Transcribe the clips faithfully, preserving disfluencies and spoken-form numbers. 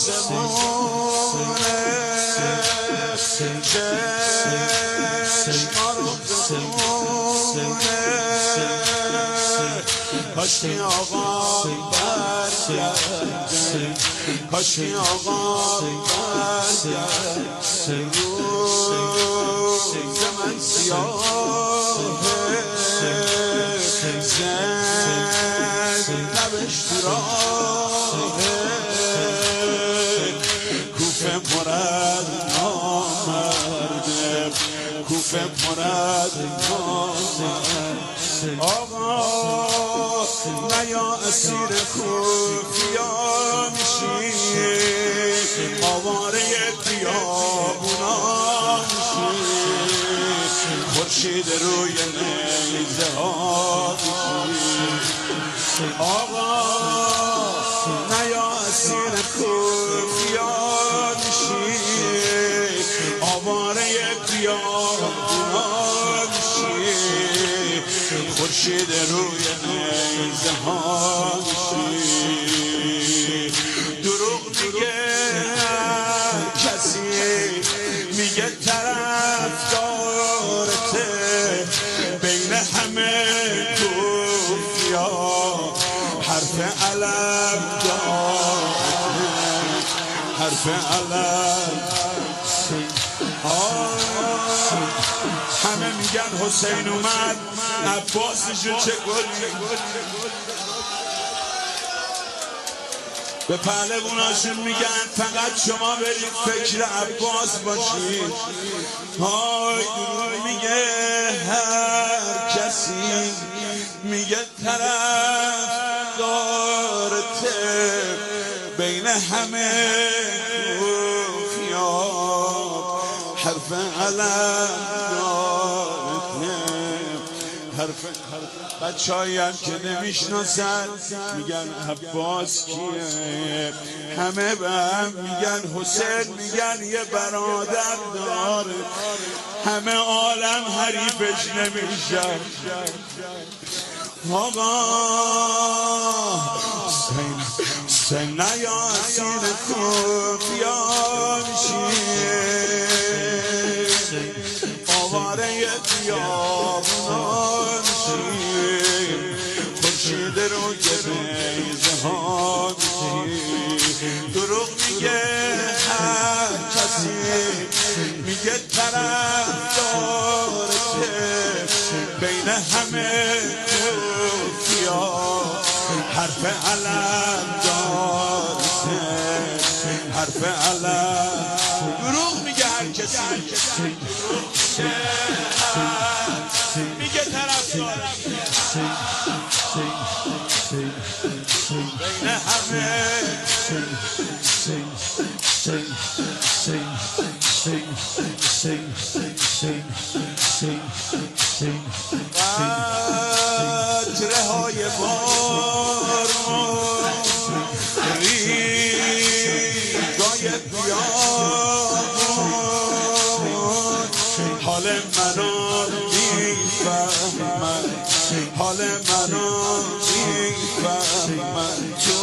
آسمونه چشما رو بخونه کاشکی آقا برگرده کاشکی آقا برگرده روز من سیاهه زن لبش تو راهه کوفه مرد نامرده کوفه مرد نامرده آقا نیا اسیر کوفیا میشی آواره بیابونا میشی خورشید روی نیزه ها میشی آقا نیا اسیر کوفیا میشی آواره بیابونا میشی خورشید روی نیزه ها میشی دروغ میگه کسی میگه طرفدارته بین همه کوفیا حرف علم دارته حرف علم همه میگن حسین اومد عباسشون چه گلی به پهلووناشون میگن فقط شما برید فکر عباس باشید های دروغ میگه هر کسی میگه طرف دارته بین همه کوفیا حرف علم دارته حرف بچه هایی هم که نمیشناسن میگن عباس کیه همه به هم میگن حسین میگن یه برادر داره همه عالم حریفش نمیشن آقا سن نیا اسیر کوفیا میشی آواره بیابونا خورشید رو که نیزه ها میشی دروغ میگه هر کسی میگه طرف دارته بین همه کوفیا حرف علم دارته حرف علم دروغ میگه هر کسی میگه طرف دارته بین همه قطره های بارون ریگای بیابون حال منو میفهمن حال منو میفهمن تو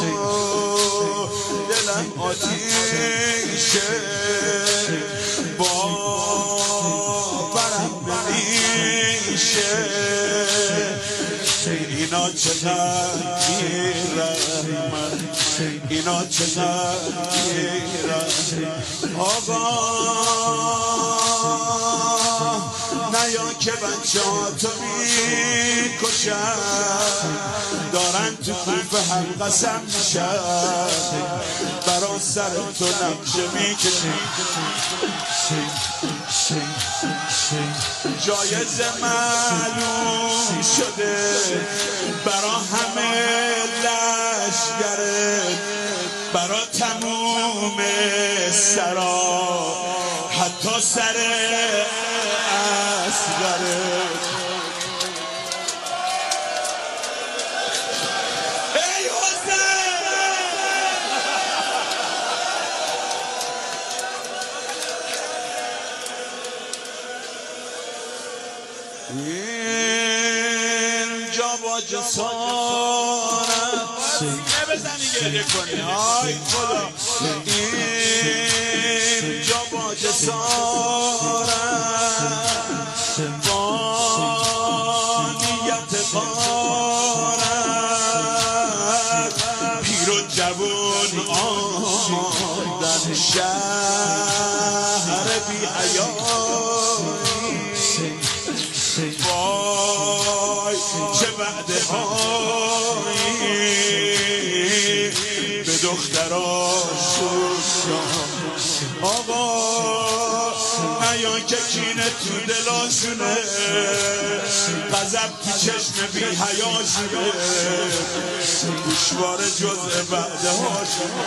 دلم آتیشه باورم نمیشه اینا چقدر میرحمن اینا چقدر میرحمن آقا نیا که بچه ها تو میکشن دارن تو کوفه هم قسم میشن برا سر تو نقشه میکشن جایزه معلوم شده برا همه لشگره برا تموم سرا حتی سر اصغره ای حسین اینجا با جسارت بزنی گریه کنی آی خدا اینجا با جسارت با نیت غارت پیر و جوون آمدن شهر بی حیایی وای چه وعده هایی به دختراشون آقا نیان که کینه تو دلاشونه غضب تو چشم بی حیاشونه گوشوار جزء وعده هاشونه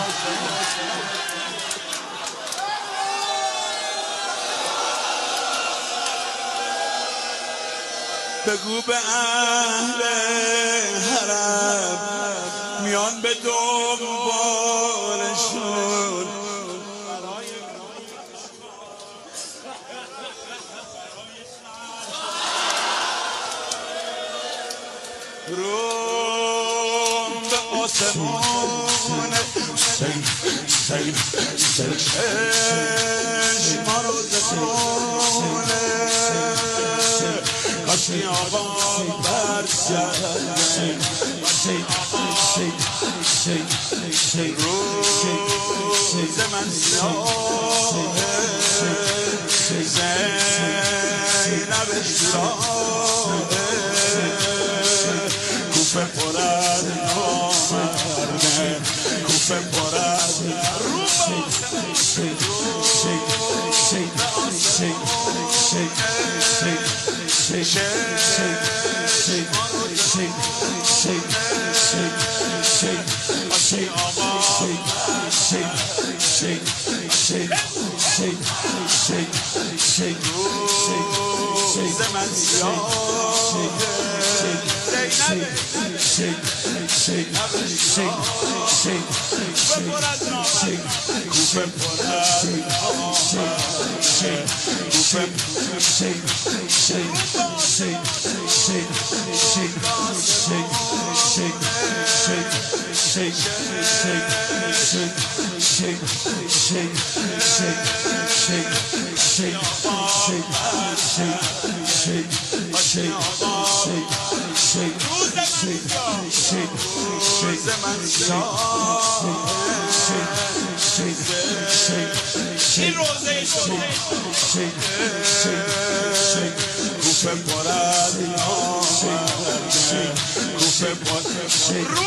بگو به اهل حرم میان به دنبالشون روم به آسمان سید ما رو زمانه کاشی آقا برگرده روز من سیاهه زینب شیراهه کوفه پر از نامرده کوفه پر از این روزه شما کوفه پر از نامرده کوفه پر رو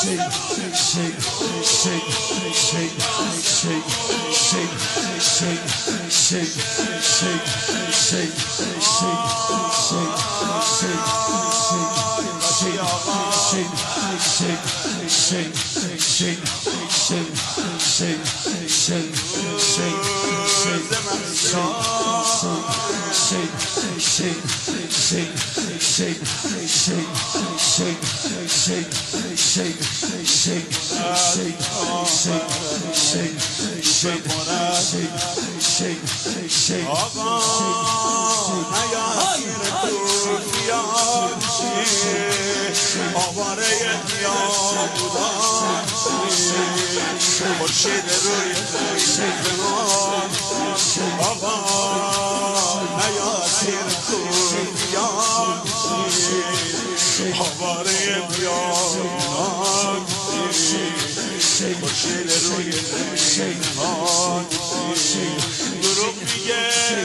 آواره دیار بودان خورشید روی زمان آقا نیا سیر کوفیان آواره دیار بودان خورشید روی زمان دروغ میگه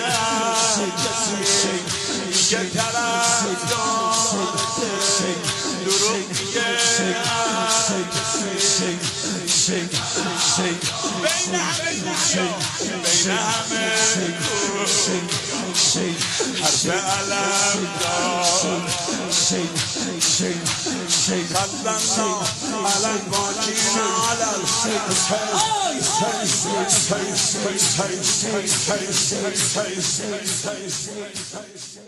کسی میگه طرف داره دروغ میگه بین همه بین همه حرف علم دار خلنا على الباكين على الحسين